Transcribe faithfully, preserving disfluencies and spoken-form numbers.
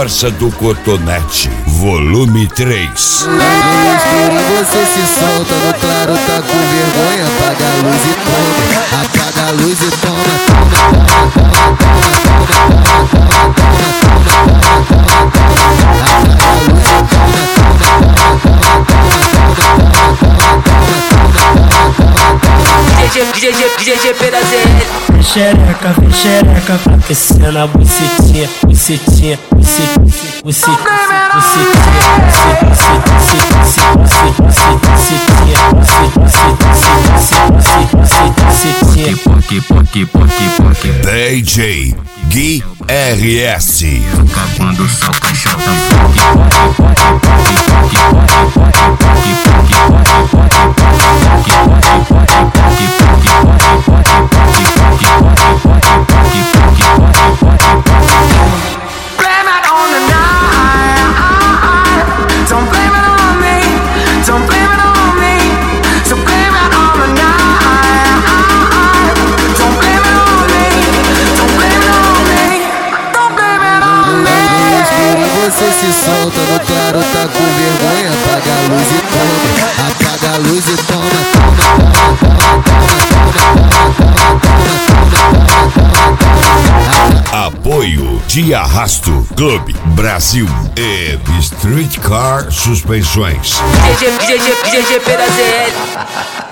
Conversa do Cotonete, volume três. No escuro você se solta, no claro tá com vergonha. Apaga a luz e toma, apaga a luz e toma. D J Perazé. Xereca, vem xereca, pra aquecer na bucetinha, bucetinha, bucetinha, bucetinha, bucetinha. D J Gui R S. Quando só o caixão Você se solta, no claro tá com vergonha. Apaga a luz e toma, apaga a luz e toma. Apoio de Arrasto Clube Brasil e Streetcar Suspensões. D J Perazé.